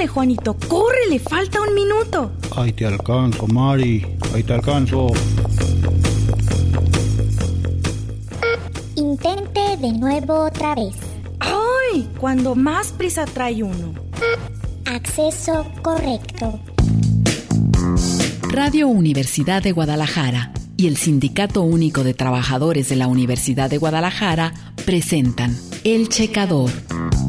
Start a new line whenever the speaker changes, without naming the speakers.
Córrele, Juanito, córrele, falta un minuto.
Ahí te alcanzo, Mari, ahí te alcanzo.
Intente de nuevo otra vez.
¡Ay! Cuando más prisa trae uno.
Acceso correcto.
Radio Universidad de Guadalajara y el Sindicato Único de Trabajadores de la Universidad de Guadalajara presentan El Checador.